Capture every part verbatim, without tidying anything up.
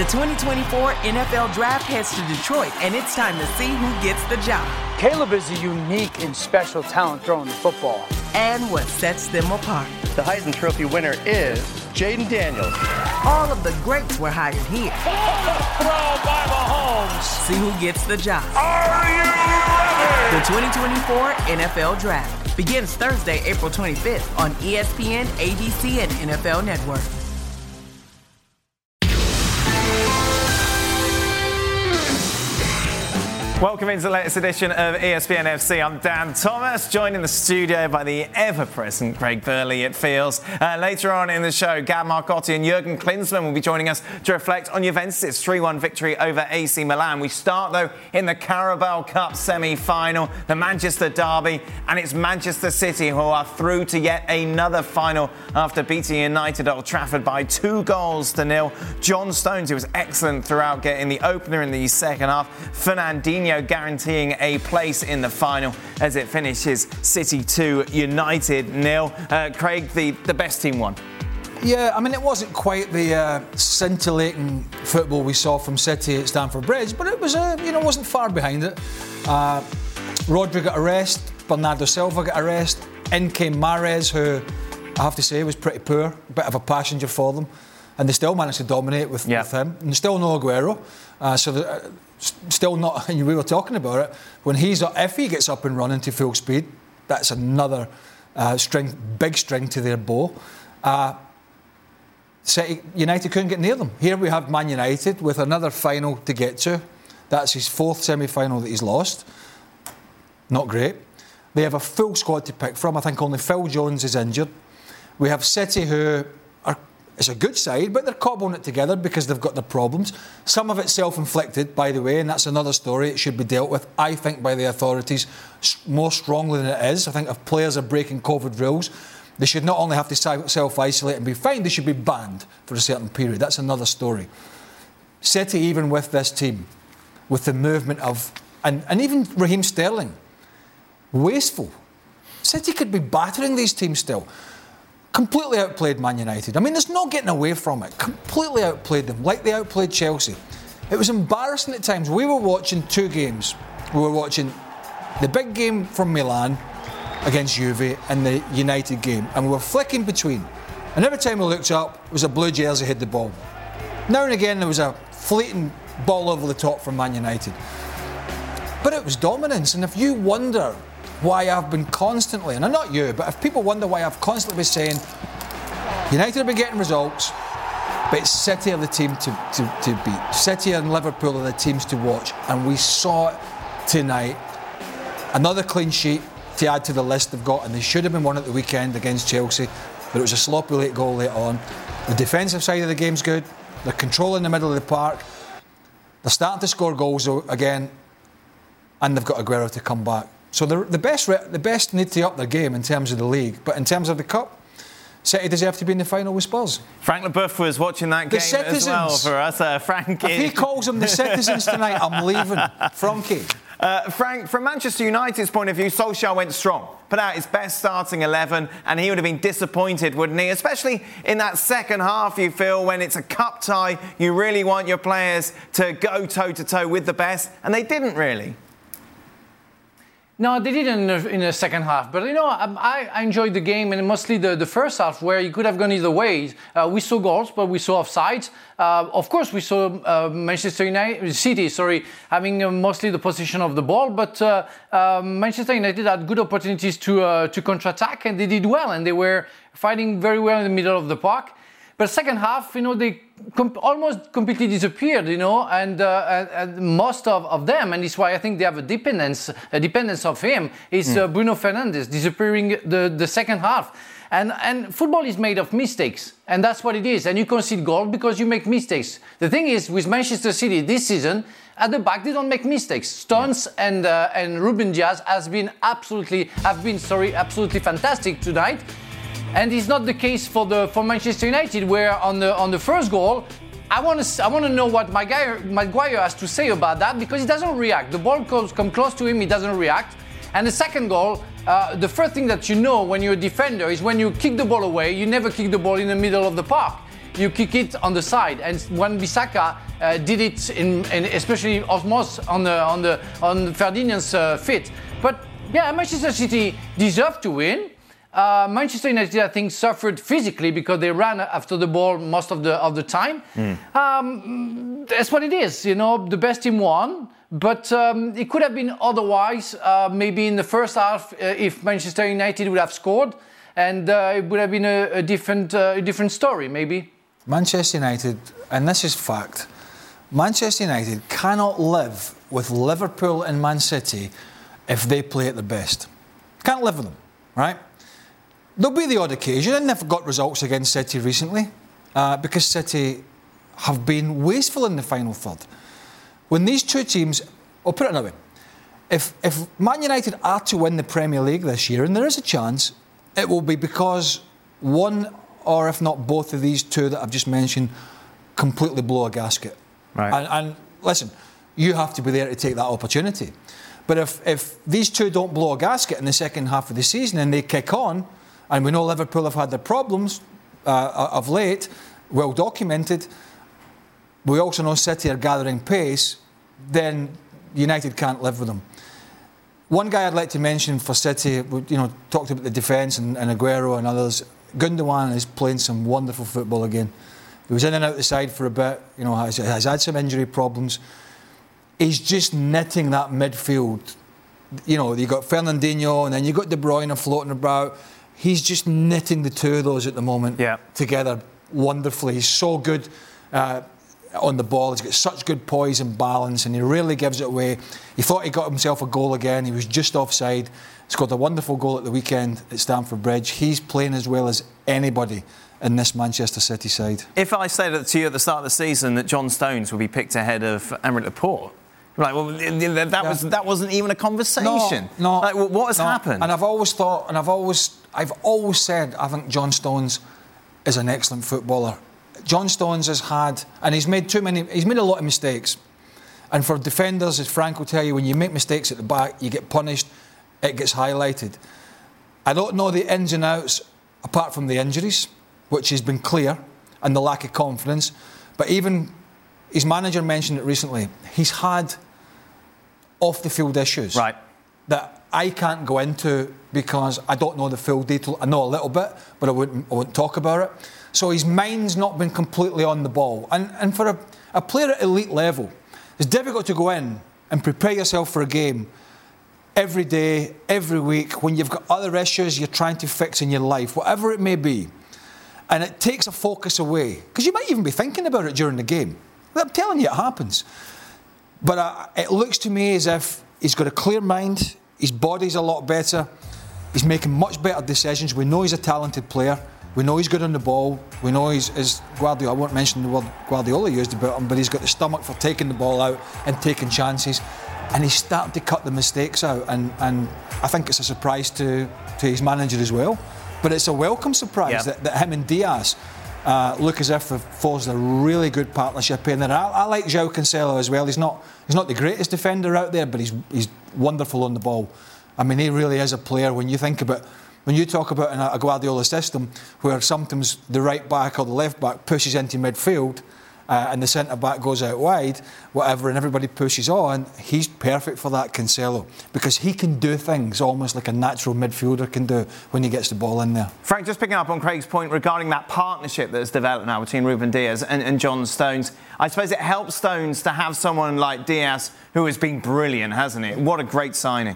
The twenty twenty-four N F L Draft heads to Detroit, and it's time to see who gets the job. Caleb is a unique and special talent throwing the football. And what sets them apart. The Heisman Trophy winner is Jaden Daniels. All of the greats were hired here. Throw by Mahomes. See who gets the job. Are you ready? The twenty twenty-four N F L Draft begins Thursday, April twenty-fifth on E S P N, A B C, and N F L Network. Welcome into the latest edition of E S P N F C. I'm Dan Thomas, joined in the studio by the ever-present Craig Burley, it feels. Uh, later on in the show, Gab Marcotti and Jurgen Klinsmann will be joining us to reflect on Juventus' three one victory over A C Milan. We start, though, in the Carabao Cup semi-final, the Manchester derby, and it's Manchester City who are through to yet another final after beating United at Old Trafford by two goals to nil. John Stones, who was excellent throughout, getting the opener in the second half. Fernandinho guaranteeing a place in the final as it finishes City two, United nil. Uh, Craig, the, the best team won. Yeah, I mean, it wasn't quite the uh, scintillating football we saw from City at Stamford Bridge, but it was, uh, you know, wasn't far behind it. Uh, Rodri got a rest, Bernardo Silva got a rest, in came Mahrez, who I have to say was pretty poor, a bit of a passenger for them, and they still managed to dominate with, yeah. with him. And still no Aguero, uh, so the, uh, still not. And we were talking about it when he's if he gets up and running to full speed, that's another uh, string, big string to their bow. Uh, City, United couldn't get near them. Here we have Man United with another final to get to. That's his fourth semi-final that he's lost. Not great. They have a full squad to pick from. I think only Phil Jones is injured. We have City, who are it's a good side, but they're cobbling it together because they've got their problems. Some of it's self-inflicted, by the way, and that's another story. It should be dealt with, I think, by the authorities more strongly than it is. I think if players are breaking COVID rules, they should not only have to self-isolate and be fined, they should be banned for a certain period. That's another story. City, even with this team, with the movement of... And, and even Raheem Sterling, wasteful. City could be battering these teams still. Completely outplayed Man United. I mean, there's no getting away from it. Completely outplayed them, like they outplayed Chelsea. It was embarrassing at times. We were watching two games. We were watching the big game from Milan against Juve and the United game, and we were flicking between. And every time we looked up, it was a blue jersey hit the ball. Now and again, there was a fleeting ball over the top from Man United. But it was dominance, and if you wonder why I've been constantly, and I'm not you, but if people wonder why I've constantly been saying United have been getting results, but it's City are the team to, to, to beat. City and Liverpool are the teams to watch, and we saw it tonight. Another clean sheet to add to the list they've got, and they should have been won at the weekend against Chelsea, but it was a sloppy late goal late on. The defensive side of the game's good. They're controlling the middle of the park. They're starting to score goals again, and they've got Aguero to come back. So the, the best the best need to up their game in terms of the league, but in terms of the cup, City deserve to be in the final with Spurs. Frank Leboeuf was watching that the game citizens. as well for us. Uh, Frank, if he calls them the citizens tonight, I'm leaving. Frankie. Uh, Frank, from Manchester United's point of view, Solskjaer went strong, put out his best starting eleven, and he would have been disappointed, wouldn't he? Especially in that second half, you feel, when it's a cup tie, you really want your players to go toe-to-toe with the best, and they didn't really. No, they didn't in the, in the second half. But, you know, I, I enjoyed the game, and mostly the, the first half, where you could have gone either way. Uh, we saw goals, but we saw offsides. Uh, of course, we saw uh, Manchester United, City, sorry, having uh, mostly the possession of the ball. But uh, uh, Manchester United had good opportunities to uh, to counter-attack, and they did well. And they were fighting very well in the middle of the park. But second half, you know, they com- almost completely disappeared, you know, and, uh, and, and most of, of them, and this is why I think they have a dependence, a dependence of him, is mm. uh, Bruno Fernandes disappearing the, the second half. And, and football is made of mistakes, and that's what it is. And you concede goal because you make mistakes. The thing is, with Manchester City this season, at the back they don't make mistakes. Stones yeah. and uh, and Ruben Dias has been absolutely have been sorry absolutely fantastic tonight. And it's not the case for the for Manchester United, where on the on the first goal, I want to I want to know what Maguire, Maguire has to say about that, because he doesn't react. The ball comes come close to him, he doesn't react. And the second goal, uh, the first thing that you know when you're a defender is when you kick the ball away, you never kick the ball in the middle of the park. you kick it on the side. And when Bissaka uh, did it, in, in especially Osmos on the on the on Ferdinand's uh, fit. But yeah, Manchester City deserved to win. Uh, Manchester United, I think, suffered physically because they ran after the ball most of the of the time. Mm. Um, that's what it is, you know. The best team won, but um, it could have been otherwise. Uh, maybe in the first half, uh, if Manchester United would have scored, and uh, it would have been a, a different, uh, a different story, maybe. Manchester United, and this is fact, Manchester United cannot live with Liverpool and Man City if they play at their best. Can't live with them, right? There'll be the odd occasion, and they've got results against City recently, uh, because City have been wasteful in the final third. When these two teams, I'll put it another way, if, if Man United are to win the Premier League this year, and there is a chance, it will be because one, or if not both of these two that I've just mentioned, completely blow a gasket. Right. And, and listen, you have to be there to take that opportunity. But if, if these two don't blow a gasket in the second half of the season and they kick on, and we know Liverpool have had their problems uh, of late, well documented, we also know City are gathering pace, then United can't live with them. One guy I'd like to mention for City, we, you know, talked about the defence and, and Aguero and others. Gundogan is playing some wonderful football again. He was in and out the side for a bit, you know, has, has had some injury problems. He's just knitting that midfield. You know, you got Fernandinho and then you got De Bruyne floating about. He's just knitting the two of those at the moment yeah. together wonderfully. He's so good uh, on the ball. He's got such good poise and balance, and he really gives it away. He thought he got himself a goal again. He was just offside. Scored a wonderful goal at the weekend at Stamford Bridge. He's playing as well as anybody in this Manchester City side. If I said to you at the start of the season that John Stones would be picked ahead of Aymeric Laporte, right, well, that yeah. was that wasn't even a conversation. No, no like, what has no. happened? And I've always thought, and I've always, I've always said, I think John Stones is an excellent footballer. John Stones has had, and he's made too many. He's made a lot of mistakes. And for defenders, as Frank will tell you, when you make mistakes at the back, you get punished. It gets highlighted. I don't know the ins and outs, apart from the injuries, which has been clear, and the lack of confidence. But even his manager mentioned it recently. He's had off-the-field issues right. that I can't go into because I don't know the full detail. I know a little bit, but I wouldn't, I wouldn't talk about it. So his mind's not been completely on the ball. And, and for a, a player at elite level, it's difficult to go in and prepare yourself for a game every day, every week, when you've got other issues you're trying to fix in your life, whatever it may be. And it takes a focus away. Because you might even be thinking about it during the game. I'm telling you, it happens. But uh, it looks to me as if he's got a clear mind, his body's a lot better, he's making much better decisions. We know he's a talented player, we know he's good on the ball, we know he's, as Guardiola, I won't mention the word Guardiola used about him, but he's got the stomach for taking the ball out and taking chances. And he's starting to cut the mistakes out, and, and I think it's a surprise to, to his manager as well. But it's a welcome surprise yep. that, that him and Diaz uh, look as if they've forged a really good partnership in there. I, I like João Cancelo as well. He's not he's not the greatest defender out there, but he's he's wonderful on the ball. I mean, he really is a player. When you think about, when you talk about in a, a Guardiola system where sometimes the right back or the left back pushes into midfield, Uh, and the centre-back goes out wide, whatever, and everybody pushes on, he's perfect for that, Cancelo, because he can do things almost like a natural midfielder can do when he gets the ball in there. Frank, just picking up on Craig's point regarding that partnership that's developed now between Ruben Diaz and, and John Stones, I suppose it helps Stones to have someone like Diaz who has been brilliant, hasn't it? What a great signing.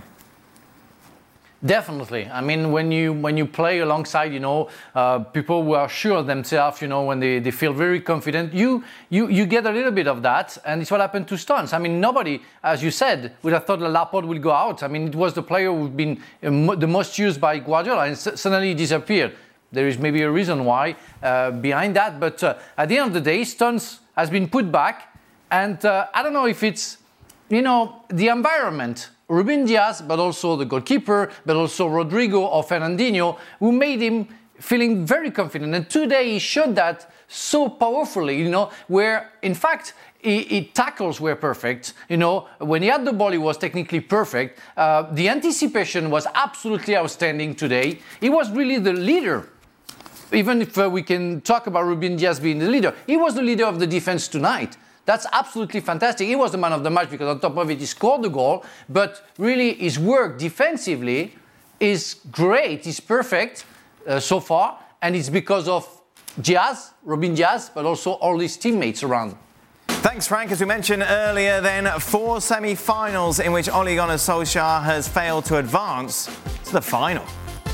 Definitely. I mean, when you when you play alongside, you know, uh, people who are sure of themselves, you know, when they, they feel very confident, you, you you get a little bit of that, and it's what happened to Stones. I mean, nobody, as you said, would have thought that Laporte would go out. I mean, it was the player who'd been the most used by Guardiola, and suddenly he disappeared. There is maybe a reason why uh, behind that, but uh, at the end of the day, Stones has been put back, and uh, I don't know if it's, you know, the environment. Ruben Diaz, but also the goalkeeper, but also Rodrigo or Fernandinho, who made him feeling very confident. And today he showed that so powerfully, you know, where in fact his tackles were perfect. You know, when he had the ball, he was technically perfect. Uh, the anticipation was absolutely outstanding today. He was really the leader. even if uh, we can talk about Ruben Dias being the leader, he was the leader of the defense tonight. That's absolutely fantastic. He was the man of the match because on top of it, he scored the goal. But really, his work defensively is great. He's perfect uh, so far. And it's because of Dias, Ruben Dias, but also all his teammates around. Thanks, Frank. As we mentioned earlier, then, four semi-finals in which Ole Gunnar Solskjaer has failed to advance to the final.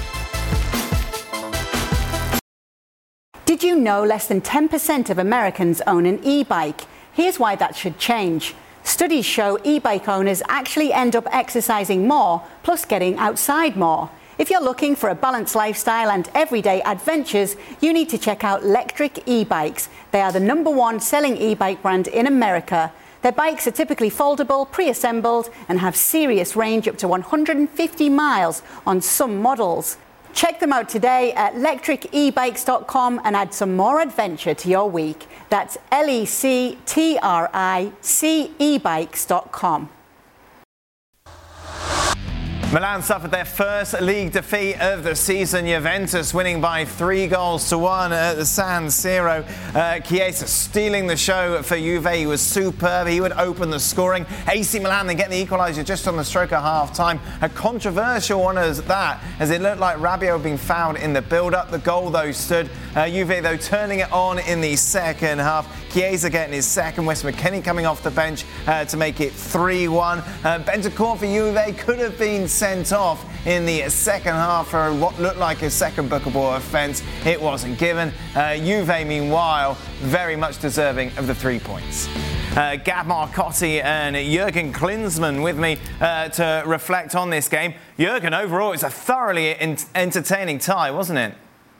Did you know less than ten percent of Americans own an e-bike? Here's why that should change. Studies show e-bike owners actually end up exercising more, plus getting outside more. If you're looking for a balanced lifestyle and everyday adventures, you need to check out Lectric e-bikes. They are the number one selling e-bike brand in America. Their bikes are typically foldable, pre-assembled, and have serious range up to one hundred fifty miles on some models. Check them out today at lectric e bikes dot com and add some more adventure to your week. That's L E C T R I C e bikes dot com. Milan suffered their first league defeat of the season. Juventus winning by three goals to one at the San Siro. Uh, Chiesa stealing the show for Juve. He was superb. He would open the scoring. A C Milan then get the equaliser just on the stroke of half time. A controversial one as that, as it looked like Rabiot had been fouled in the build-up. The goal though stood. Uh, Juve though turning it on in the second half. Chiesa getting his second. Wes McKennie coming off the bench uh, to make it three one. Uh, Bentancur for Juve could have been sent off in the second half for what looked like a second bookable offence. It wasn't given. Uh, Juve, meanwhile, very much deserving of the three points. Uh, Gab Marcotti and Jurgen Klinsmann with me uh, to reflect on this game. Jurgen, overall, it's a thoroughly in- entertaining tie, wasn't it?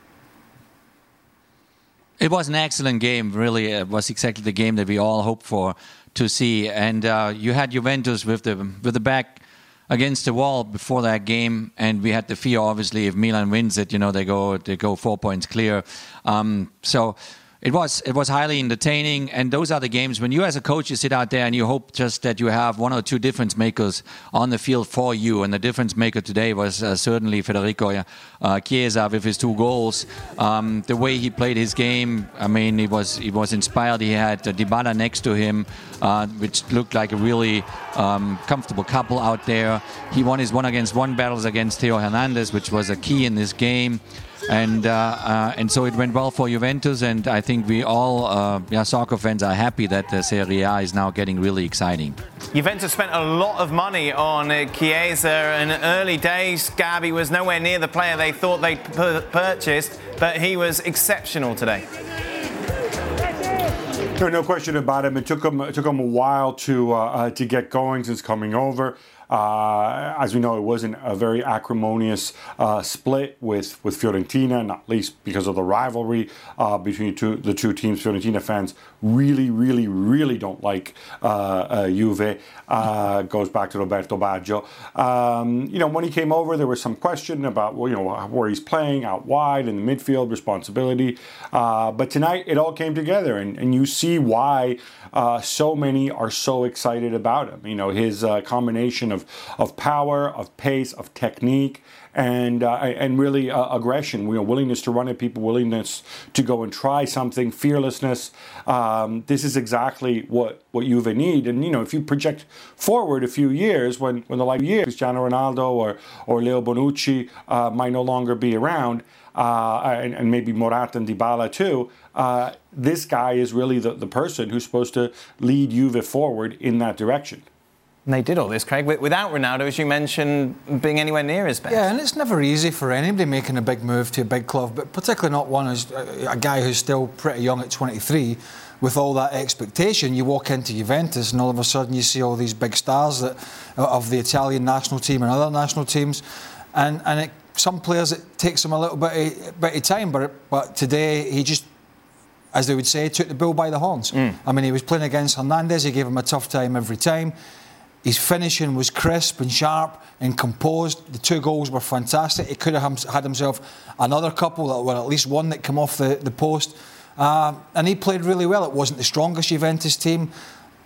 It was an excellent game, really. It was exactly the game that we all hoped for to see. And uh, you had Juventus with the with the back against the wall before that game, and we had the fear, obviously, if Milan wins it, you know, they go they go four points clear. Um, so it was it was highly entertaining, and those are the games when you as a coach, you sit out there and you hope just that you have one or two difference makers on the field for you, and the difference maker today was uh, certainly Federico uh, Chiesa with his two goals. Um, the way he played his game, I mean, he was he was inspired. He had uh, Dybala next to him, uh, which looked like a really um, comfortable couple out there. He won his one against one battles against Theo Hernandez, which was a key in this game. And uh, uh, and so it went well for Juventus, and I think we all, uh, yeah, soccer fans are happy that the Serie A is now getting really exciting. Juventus spent a lot of money on uh, Chiesa in early days. Gabi was nowhere near the player they thought they'd p- purchased, but he was exceptional today. No, no question about it. It took him it took him a while to uh, uh, to get going since coming over. Uh, as we know, it wasn't a very acrimonious uh, split with, with Fiorentina, not least because of the rivalry uh, between two, the two teams. Fiorentina fans really, really, really don't like uh, uh, Juve. Uh, goes back to Roberto Baggio. Um, you know, when he came over, there was some question about, well, you know, where he's playing out wide in the midfield, responsibility. Uh, but tonight, it all came together, and, and you see why uh, so many are so excited about him. You know, his uh, combination of of power, of pace, of technique, and uh, and really uh, aggression. You know, willingness to run at people, willingness to go and try something, fearlessness. Um, this is exactly what, what Juve need. And, you know, if you project forward a few years, when, when the like years, Cristiano Ronaldo or, or Leo Bonucci uh, might no longer be around, uh, and, and maybe Morata and Dybala too, uh, this guy is really the, the person who's supposed to lead Juve forward in that direction. And they did all this, Craig, without Ronaldo, as you mentioned, being anywhere near his best. Yeah, and it's never easy for anybody making a big move to a big club, but particularly not one as a guy who's still pretty young at twenty-three. With all that expectation, you walk into Juventus and all of a sudden you see all these big stars that of the Italian national team and other national teams, and and it, some players it takes them a little bit of, bit of time, but but today he just, as they would say, took the bull by the horns. Mm. I mean, he was playing against Hernandez. He gave him a tough time every time. His finishing was crisp and sharp and composed. The two goals were fantastic. He could have had himself another couple, that were at least one that came off the, the post. Uh, and he played really well. It wasn't the strongest Juventus team.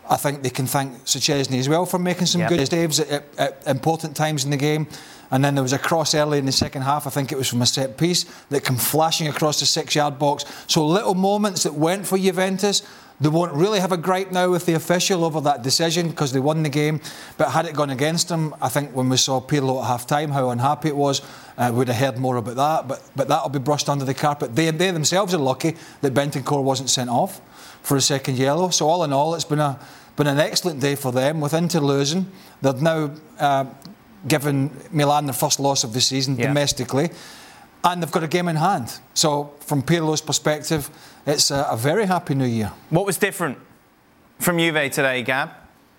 I think they can thank Szczesny as well for making some yep. good saves at, at, at important times in the game. And then there was a cross early in the second half, I think it was from a set piece, that came flashing across the six-yard box. So little moments that went for Juventus. They won't really have a gripe now with the official over that decision because they won the game. But had it gone against them, I think when we saw Pirlo at half-time, how unhappy it was, uh, we'd have heard more about that. But but that'll be brushed under the carpet. They, they themselves are lucky that Bentancur wasn't sent off for a second yellow. So all in all, it's been a been an excellent day for them. With Inter losing, they've now uh, given Milan their first loss of the season yeah. domestically. And they've got a game in hand. So, from Pirlo's perspective, it's a, a very happy new year. What was different from Juve today, Gab?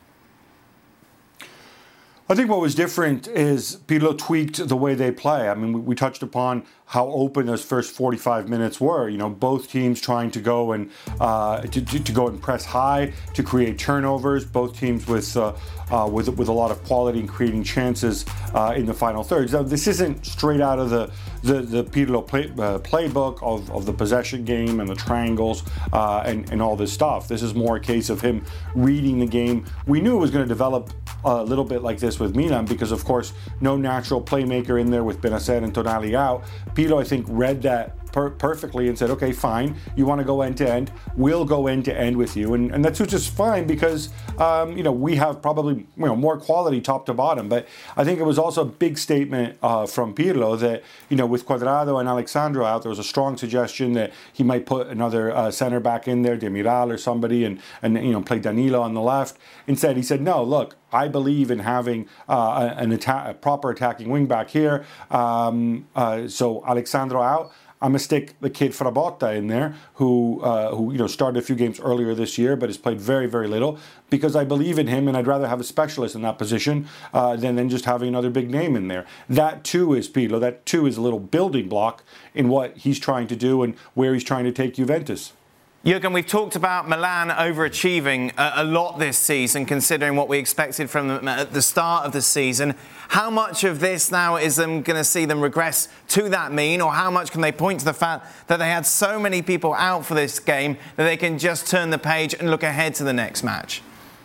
I think what was different is Pirlo tweaked the way they play. I mean, we, we touched upon how open those first forty-five minutes were. You know, both teams trying to go and uh, to, to, to go and press high, to create turnovers. Both teams with uh, uh, with with a lot of quality and creating chances uh, in the final thirds. Now, this isn't straight out of the the, the Pirlo play, uh, playbook of, of the possession game and the triangles uh, and and all this stuff. This is more a case of him reading the game. We knew it was going to develop a little bit like this with Milan because, of course, no natural playmaker in there with Benacer and Tonali out. Pirlo, I think, read that per- perfectly and said, okay, fine, you want to go end-to-end, we'll go end-to-end with you. And, and that's just fine because, um, you know, we have probably, you know, more quality top to bottom. But I think it was also a big statement uh, from Pirlo that, you know, with Cuadrado and Alex Sandro out, there was a strong suggestion that he might put another uh, centre back in there, Demiral or somebody, and, and, you know, play Danilo on the left. Instead, he said, no, look, I believe in having uh, an atta- a proper attacking wing back here. Um, uh, so Alexandro out. I'm gonna stick the kid Frabotta in there, who uh, who you know started a few games earlier this year, but has played very very little because I believe in him, and I'd rather have a specialist in that position uh, than than just having another big name in there. That too is Pirlo. That too is a little building block in what he's trying to do and where he's trying to take Juventus. Jurgen, we've talked about Milan overachieving a, a lot this season, considering what we expected from them at the start of the season. How much of this now is them going to see them regress to that mean, or how much can they point to the fact that they had so many people out for this game that they can just turn the page and look ahead to the next match?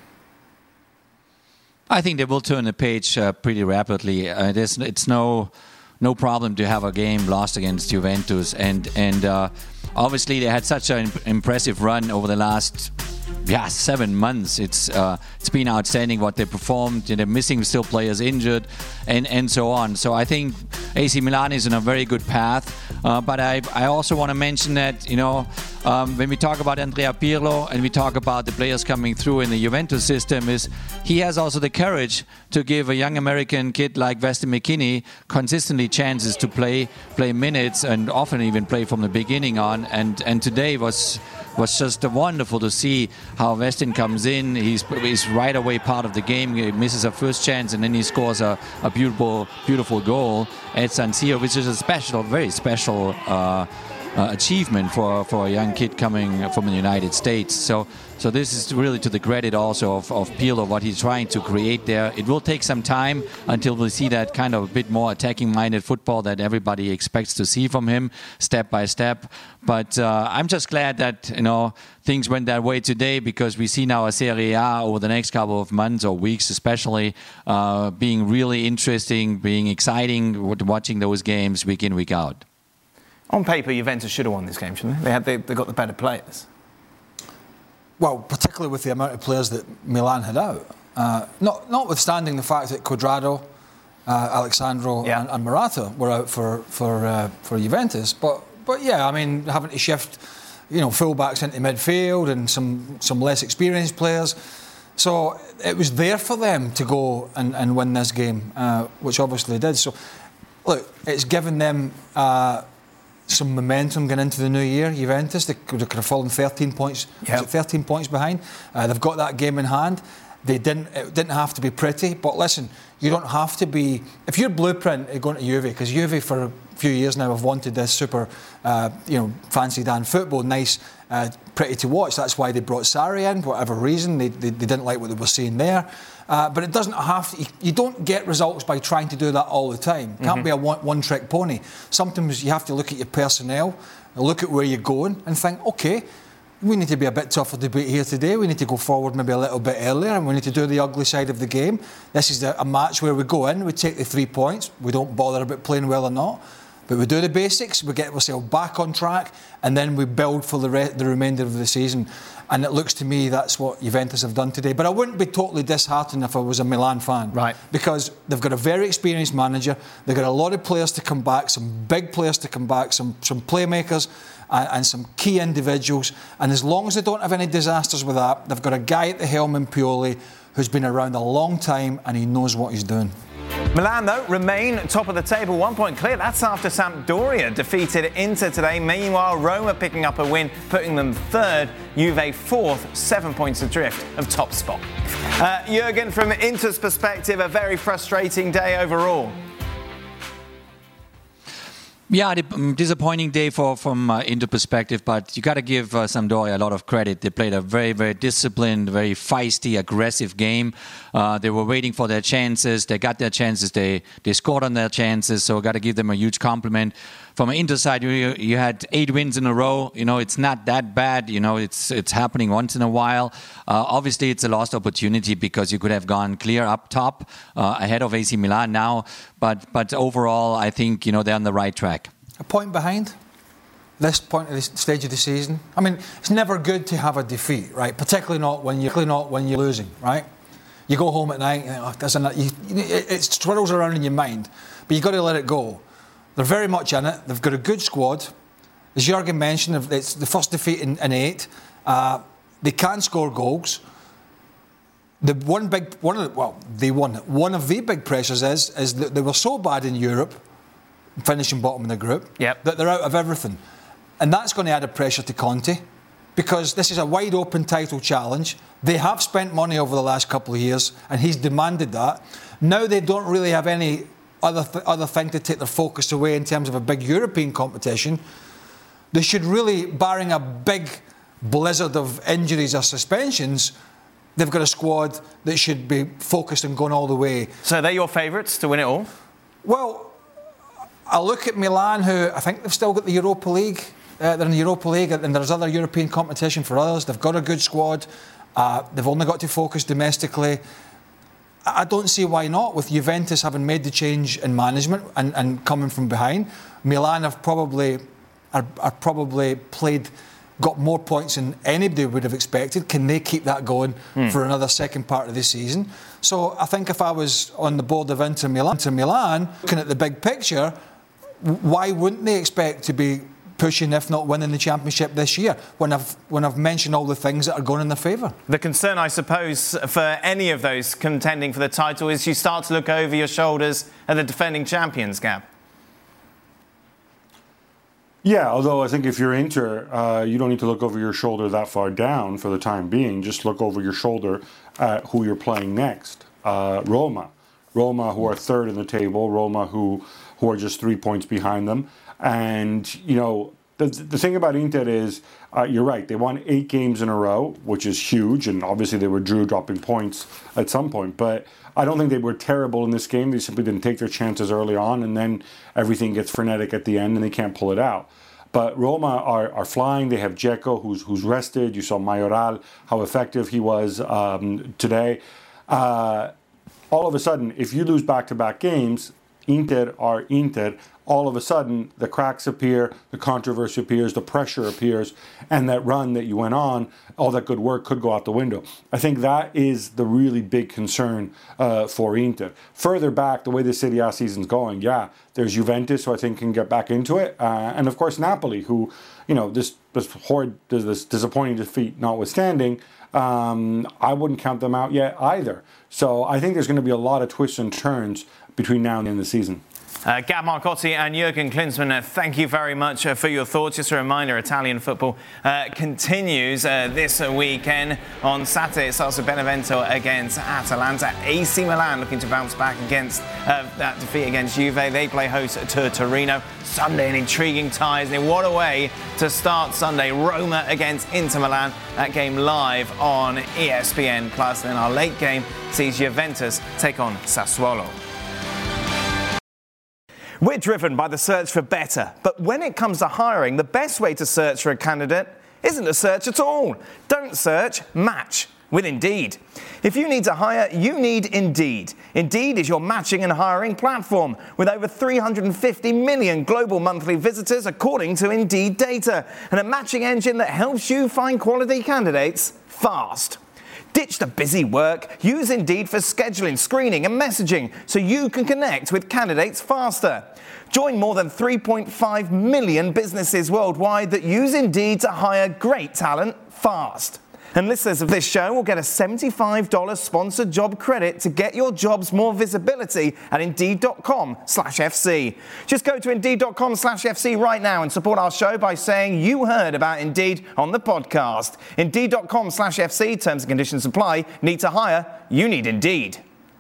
I think they will turn the page uh, pretty rapidly. Uh, there's, it's no no problem to have a game lost against Juventus, and and. Uh, Obviously, they had such an impressive run over the last, yeah, seven months. It's uh, it's been outstanding what they performed. They're missing still players injured, and, and so on. So I think A C Milan is on a very good path. Uh, but I I also want to mention that, you know, um, when we talk about Andrea Pirlo and we talk about the players coming through in the Juventus system, is he has also the courage to give a young American kid like Weston McKennie consistently chances to play play minutes and often even play from the beginning on. And and today was was just wonderful to see how Weston comes in. He's he's right away part of the game. He misses a first chance and then he scores a, a beautiful beautiful goal at San Siro, which is a special, very special uh, uh, achievement for for a young kid coming from the United States. So. So this is really to the credit also of, of Pirlo, what he's trying to create there. It will take some time until we see that kind of a bit more attacking-minded football that everybody expects to see from him, step by step. But uh, I'm just glad that, you know, things went that way today, because we see now a Serie A over the next couple of months or weeks especially uh, being really interesting, being exciting, watching those games week in, week out. On paper, Juventus should have won this game, shouldn't they? They had they, they got the better players. Well, particularly with the amount of players that Milan had out. Uh, not, notwithstanding the fact that Cuadrado, uh, Alexandro yeah. and, and Morata were out for for uh, for Juventus. But but yeah, I mean, having to shift, you know, fullbacks into midfield and some, some less experienced players. So it was there for them to go and, and win this game, uh, which obviously they did. So, look, it's given them... Uh, some momentum going into the new year. Juventus, they could have fallen thirteen points. Yep. Was it thirteen points behind? Uh, they've got that game in hand. They didn't. It didn't have to be pretty. But listen, you don't have to be. If your blueprint is going to Juve, because Juve for a few years now have wanted this super, uh, you know, fancy Dan football, nice, uh, pretty to watch. That's why they brought Sarri in. For whatever reason, they, they they didn't like what they were seeing there. Uh, but it doesn't have to. You, you don't get results by trying to do that all the time. It can't mm-hmm. be a one, one-trick pony. Sometimes you have to look at your personnel, look at where you're going, and think, okay, we need to be a bit tougher to beat here today. We need to go forward maybe a little bit earlier, and we need to do the ugly side of the game. This is a, a match where we go in, we take the three points, we don't bother about playing well or not, but we do the basics, we get ourselves back on track, and then we build for the, re- the remainder of the season. And it looks to me that's what Juventus have done today. But I wouldn't be totally disheartened if I was a Milan fan. Right. Because they've got a very experienced manager, they've got a lot of players to come back, some big players to come back, some, some playmakers and, and some key individuals. And as long as they don't have any disasters with that, they've got a guy at the helm in Pioli who's been around a long time and he knows what he's doing. Milan, though, remain top of the table, one point clear. That's after Sampdoria defeated Inter today. Meanwhile, Roma picking up a win, putting them third. Juve fourth, seven points adrift of top spot. Uh, Jurgen, from Inter's perspective, a very frustrating day overall. Yeah, disappointing day for from uh, Inter perspective, but you got to give uh, Sampdoria a lot of credit. They played a very, very disciplined, very feisty, aggressive game. Uh, they were waiting for their chances. They got their chances. They they scored on their chances. So got to give them a huge compliment. From an Inter side, you, you had eight wins in a row. You know, it's not that bad. You know, it's it's happening once in a while. Uh, obviously, it's a lost opportunity because you could have gone clear up top uh, ahead of A C Milan now. But but overall, I think, you know, they're on the right track. A point behind this point of the stage of the season. I mean, it's never good to have a defeat, right? Particularly not when you're particularly not when you're losing, right? You go home at night, and oh, doesn't you, it, it swirls around in your mind, but you've got to let it go. They're very much in it. They've got a good squad. As Jurgen mentioned, it's the first defeat in, in eight. Uh, they can score goals. The one big, one of the, well, they won. One of the big pressures is is that they were so bad in Europe, finishing bottom of the group, yep. that they're out of everything, and that's going to add a pressure to Conte, because this is a wide open title challenge. They have spent money over the last couple of years, and he's demanded that. Now they don't really have any other th- other thing to take their focus away in terms of a big European competition. They should really, barring a big blizzard of injuries or suspensions, they've got a squad that should be focused on going all the way. So they're your favourites to win it all? Well, I look at Milan, who I think they've still got the Europa League. Uh, they're in the Europa League, and there's other European competition for others. They've got a good squad. Uh, they've only got to focus domestically. I don't see why not, with Juventus having made the change in management and, and coming from behind. Milan have probably are, are probably played, got more points than anybody would have expected. Can they keep that going mm. for another second part of the season? So I think if I was on the board of Inter Milan, Inter Milan, looking at the big picture, why wouldn't they expect to be pushing, if not winning, the championship this year, when I've when I've mentioned all the things that are going in their favour? The concern, I suppose, for any of those contending for the title is you start to look over your shoulders at the defending champions, Gab. Yeah, although I think if you're Inter, uh, you don't need to look over your shoulder that far down for the time being. Just look over your shoulder at who you're playing next. Uh, Roma. Roma, who are third in the table. Roma, who, who are just three points behind them. And, you know, the, the thing about Inter is, uh, you're right, they won eight games in a row, which is huge, and obviously they were drew dropping points at some point, but I don't think they were terrible in this game. They simply didn't take their chances early on, and then everything gets frenetic at the end, and they can't pull it out. But Roma are, are flying. They have Dzeko, who's, who's rested. You saw Majoral, how effective he was um, today. Uh, all of a sudden, if you lose back-to-back games, Inter are Inter, all of a sudden the cracks appear, the controversy appears, the pressure appears, and that run that you went on, all that good work could go out the window. I think that is the really big concern uh, for Inter. Further back, the way the Serie A season's going, yeah, there's Juventus, who I think can get back into it, uh, and of course Napoli, who, you know, this, this horrid, this disappointing defeat notwithstanding, um, I wouldn't count them out yet either. So I think there's going to be a lot of twists and turns between now and the end of the season. Uh, Gab Marcotti and Jurgen Klinsmann, uh, thank you very much uh, for your thoughts. Just a reminder, Italian football uh, continues uh, this weekend. On Saturday, it starts with Benevento against Atalanta. A C Milan looking to bounce back against uh, that defeat against Juve. They play host to Torino. Sunday, an intriguing tie. And what a way to start Sunday. Roma against Inter Milan. That game live on E S P N Plus. Then our late game sees Juventus take on Sassuolo. We're driven by the search for better, but when it comes to hiring, the best way to search for a candidate isn't a search at all. Don't search, match with Indeed. If you need to hire, you need Indeed. Indeed is your matching and hiring platform with over three hundred fifty million global monthly visitors according to Indeed data, and a matching engine that helps you find quality candidates fast. Ditch the busy work. Use Indeed for scheduling, screening and messaging so you can connect with candidates faster. Join more than three point five million businesses worldwide that use Indeed to hire great talent fast. And listeners of this show will get a seventy-five dollars sponsored job credit to get your jobs more visibility at Indeed.com slash FC. Just go to Indeed.com slash FC right now and support our show by saying you heard about Indeed on the podcast. Indeed.com slash FC. Terms and conditions apply. Need to hire? You need Indeed.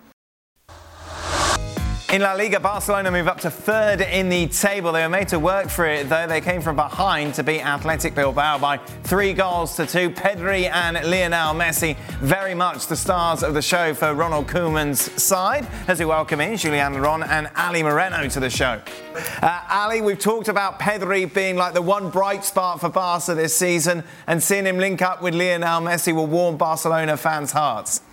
In La Liga, Barcelona move up to third in the table. They were made to work for it, though. They came from behind to beat Athletic Bilbao by three goals to two. Pedri and Lionel Messi, very much the stars of the show for Ronald Koeman's side, as we welcome in Julian Leron and Ali Moreno to the show. Uh, Ali, we've talked about Pedri being like the one bright spot for Barca this season, and seeing him link up with Lionel Messi will warm Barcelona fans' hearts.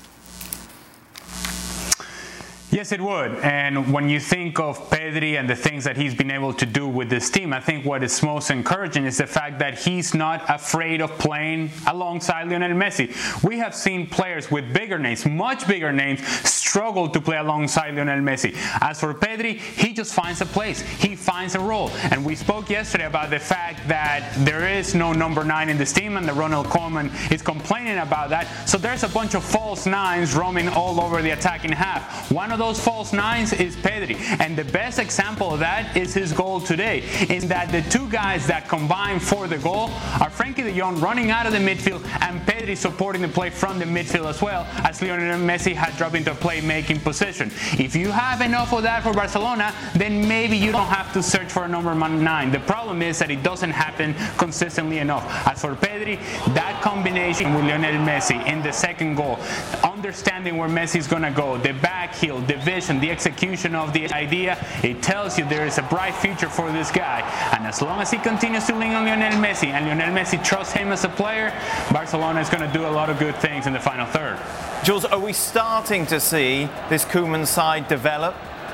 Yes, it would. And when you think of Pedri and the things that he's been able to do with this team, I think what is most encouraging is the fact that he's not afraid of playing alongside Lionel Messi. We have seen players with bigger names, much bigger names, struggle to play alongside Lionel Messi. As for Pedri, he just finds a place. He finds a role. And we spoke yesterday about the fact that there is no number nine in this team, and that Ronald Koeman is complaining about that. So there's a bunch of false nines roaming all over the attacking half. One of those false nines is Pedri, and the best example of that is his goal today, in that the two guys that combine for the goal are Frenkie de Jong running out of the midfield and Pedri supporting the play from the midfield as well, as Lionel Messi had dropped into a playmaking position. If you have enough of that for Barcelona, then maybe you don't have to search for a number nine. The problem is that it doesn't happen consistently enough. As for Pedri, that combination with Lionel Messi in the second goal, understanding where Messi is going to go, the back heel, the vision, the execution of the idea, it tells you there is a bright future for this guy. And as long as he continues to lean on Lionel Messi and Lionel Messi trusts him as a player, Barcelona is going to do a lot of good things in the final third. Jules, are we starting to see this Koeman side develop?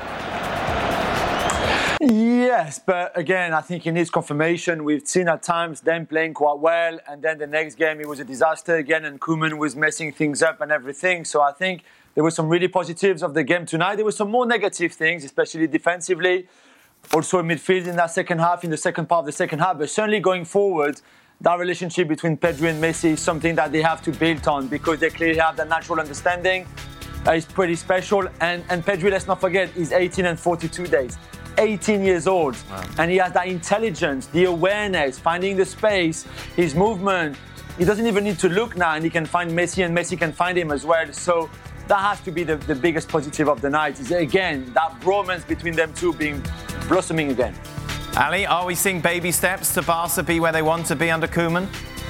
Yes, but again, I think it needs confirmation. We've seen at times them playing quite well, and then the next game it was a disaster again, and Koeman was messing things up and everything. So I think there were some really positives of the game tonight. There were some more negative things, especially defensively. Also in midfield in that second half, in the second part of the second half. But certainly going forward, that relationship between Pedri and Messi is something that they have to build on, because they clearly have that natural understanding. Uh, it's pretty special. And, and Pedri, let's not forget, is eighteen and forty-two days. eighteen years old. Wow. And he has that intelligence, the awareness, finding the space, his movement. He doesn't even need to look now, and he can find Messi, and Messi can find him as well. So that has to be the, the biggest positive of the night, is again, that bromance between them two being blossoming again. Ali, are we seeing baby steps to Barca be where they want to be under Koeman?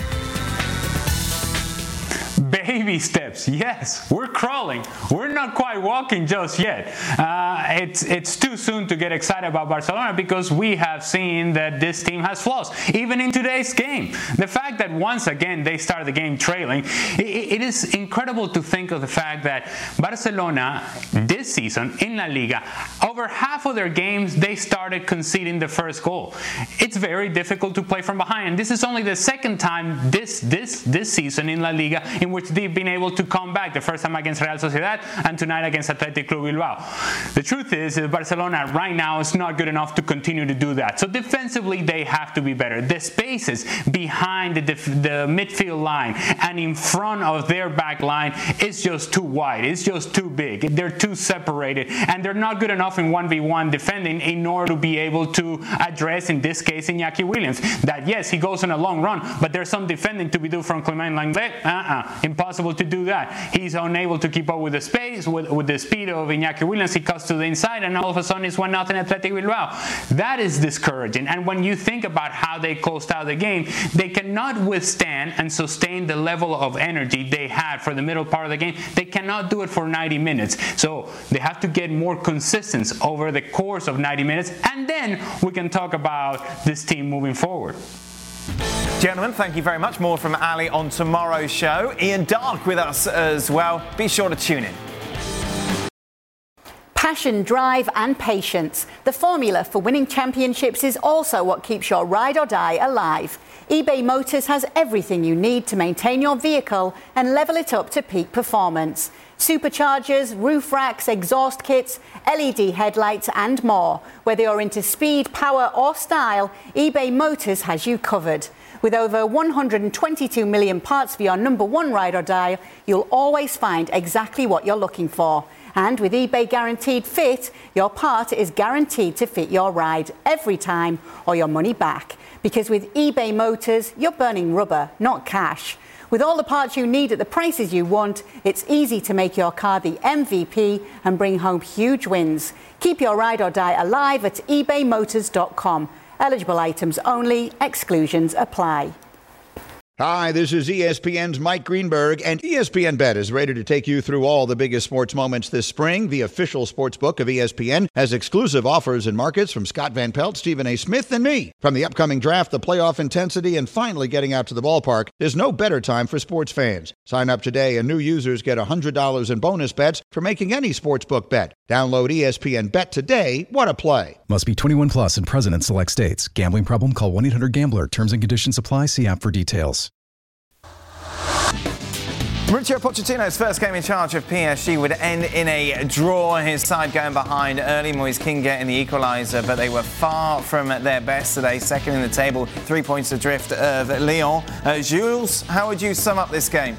Baby steps, yes. We're crawling. We're not quite walking just yet. Uh, it's it's too soon to get excited about Barcelona, because we have seen that this team has flaws, even in today's game. The fact that once again they start the game trailing, it, it is incredible to think of the fact that Barcelona this season in La Liga, over half of their games they started conceding the first goal. It's very difficult to play from behind, and this is only the second time this this this season in La Liga in which they've been able to come back. The first time against Real Sociedad, and tonight against Athletic Club Bilbao. The truth is that Barcelona right now is not good enough to continue to do that. So defensively, they have to be better. The spaces behind the, def- the midfield line and in front of their back line is just too wide. It's just too big. They're too separated, and they're not good enough in one v one defending in order to be able to address, in this case, Iñaki Williams. That, yes, he goes on a long run, but there's some defending to be done from Clement Lenglet. Uh-uh. Impossible to do that. He's unable to keep up with the space, with, with the speed of Iñaki Williams. He cuts to the inside, and all of a sudden it's one nothing Athletic Bilbao. That is discouraging. And when you think about how they closed out the game, they cannot withstand and sustain the level of energy they had for the middle part of the game. They cannot do it for ninety minutes. So they have to get more consistency over the course of ninety minutes, and then we can talk about this team moving forward. Gentlemen, thank you very much. More from Ali on tomorrow's show. Ian Darke with us as well. Be sure to tune in. Passion, drive and patience. The formula for winning championships is also what keeps your ride or die alive. eBay Motors has everything you need to maintain your vehicle and level it up to peak performance. Superchargers, roof racks, exhaust kits, L E D headlights and more. Whether you're into speed, power or style, eBay Motors has you covered. With over one hundred twenty-two million parts for your number one ride or die, you'll always find exactly what you're looking for. And with eBay Guaranteed Fit, your part is guaranteed to fit your ride every time or your money back. Because with eBay Motors, you're burning rubber, not cash. With all the parts you need at the prices you want, it's easy to make your car the M V P and bring home huge wins. Keep your ride or die alive at ebay motors dot com. Eligible items only. Exclusions apply. Hi, this is E S P N's Mike Greenberg, and E S P N Bet is ready to take you through all the biggest sports moments this spring. The official sports book of E S P N has exclusive offers and markets from Scott Van Pelt, Stephen A. Smith, and me. From the upcoming draft, the playoff intensity, and finally getting out to the ballpark, there's no better time for sports fans. Sign up today, and new users get one hundred dollars in bonus bets for making any sportsbook bet. Download E S P N Bet today. What a play. Must be twenty-one plus and present in select states. Gambling problem? Call one eight hundred gambler. Terms and conditions apply. See app for details. Mauricio Pochettino's first game in charge of P S G would end in a draw. His side going behind early. Moise Kean getting the equaliser, but they were far from their best today. Second in the table, three points adrift of Lyon. Uh, Jules, how would you sum up this game?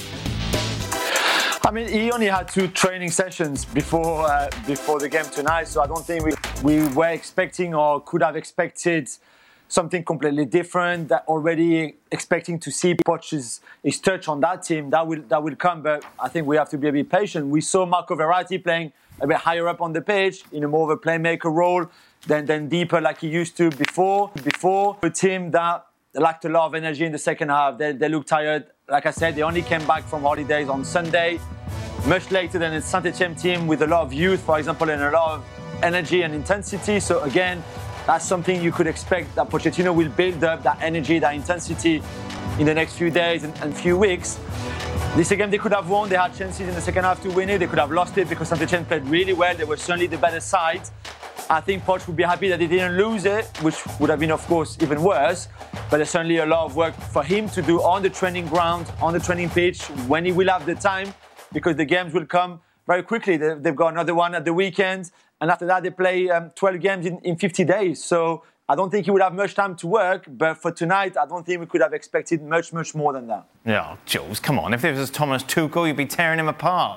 I mean, he only had two training sessions before uh, before the game tonight, so I don't think we, we were expecting or could have expected something completely different. That already expecting to see Poch's his touch on that team, that will that will come, but I think we have to be a bit patient. We saw Marco Verratti playing a bit higher up on the pitch in a more of a playmaker role than, than deeper like he used to before. Before a team that lacked a lot of energy in the second half. They, they looked tired. Like I said, they only came back from holidays on Sunday, much later than a Saint-Etienne team with a lot of youth, for example, and a lot of energy and intensity. So again, that's something you could expect that Pochettino will build up, that energy, that intensity in the next few days and, and few weeks. This game they could have won. They had chances in the second half to win it. They could have lost it because Saint-Etienne played really well. They were certainly the better side. I think Poch would be happy that they didn't lose it, which would have been, of course, even worse. But there's certainly a lot of work for him to do on the training ground, on the training pitch, when he will have the time, because the games will come very quickly. They've got another one at the weekend, and after that they play um, twelve games in, in fifty days. So I don't think he would have much time to work, but for tonight, I don't think we could have expected much, much more than that. Yeah, Jules, come on. If it was Thomas Tuchel, you'd be tearing him apart.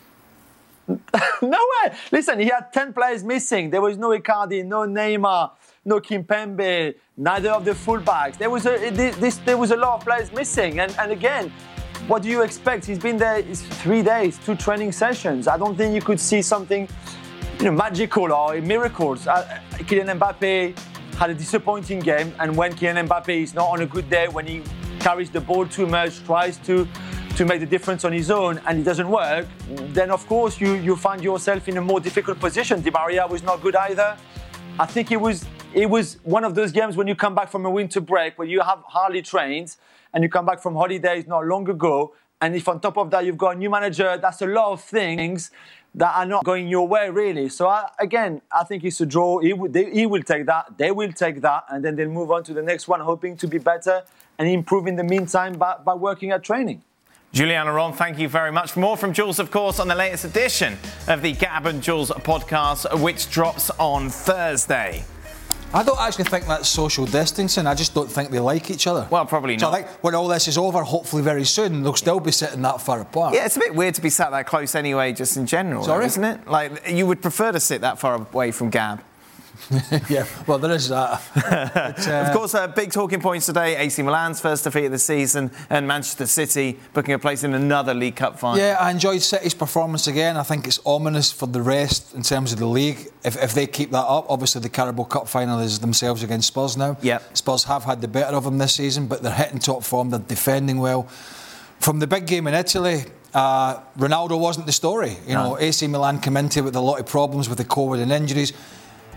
No way. Listen, he had ten players missing. There was no Icardi, no Neymar, no Kimpembe, neither of the fullbacks. There was a this, there was a lot of players missing. And, and again, what do you expect? He's been there it's three days, two training sessions. I don't think you could see something, you know, magical or miracles. Uh, Kylian Mbappe had a disappointing game, and when Kylian Mbappe is not on a good day, when he carries the ball too much, tries to to make the difference on his own, and it doesn't work, then of course you, you find yourself in a more difficult position. Di Maria was not good either. I think it was it was one of those games when you come back from a winter break, where you have hardly trained, and you come back from holidays not long ago, and if on top of that you've got a new manager, that's a lot of things that are not going your way, really. So I, again, I think it's a draw. He, will, they, he will take that, they will take that, and then they'll move on to the next one, hoping to be better and improve in the meantime by, by working at training. Juliana Ron, thank you very much. More from Jules, of course, on the latest edition of the Gab and Jules podcast, which drops on Thursday. I don't actually think that's social distancing. I just don't think they like each other. Well, probably so not. I think when all this is over, hopefully very soon, they'll still be sitting that far apart. Yeah, it's a bit weird to be sat that close anyway, just in general, Sorry? though, isn't it? Like, you would prefer to sit that far away from Gab. Yeah, well, there is that. But, uh... Of course, uh, big talking points today. A C Milan's first defeat of the season, and Manchester City booking a place in another League Cup final. Yeah, I enjoyed City's performance again. I think it's ominous for the rest in terms of the league. If, if they keep that up, obviously the Carabao Cup final is themselves against Spurs now. Yep. Spurs have had the better of them this season, but they're hitting top form. They're defending well. From the big game in Italy, uh, Ronaldo wasn't the story. You know, no. A C Milan came into it with a lot of problems with the COVID and injuries.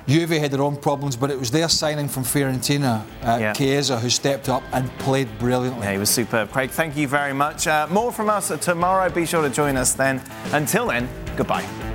Juve had their own problems, but it was their signing from Fiorentina, uh, Yeah. Chiesa, who stepped up and played brilliantly. Yeah, he was superb. Craig, thank you very much. Uh, more from us tomorrow. Be sure to join us then. Until then, goodbye.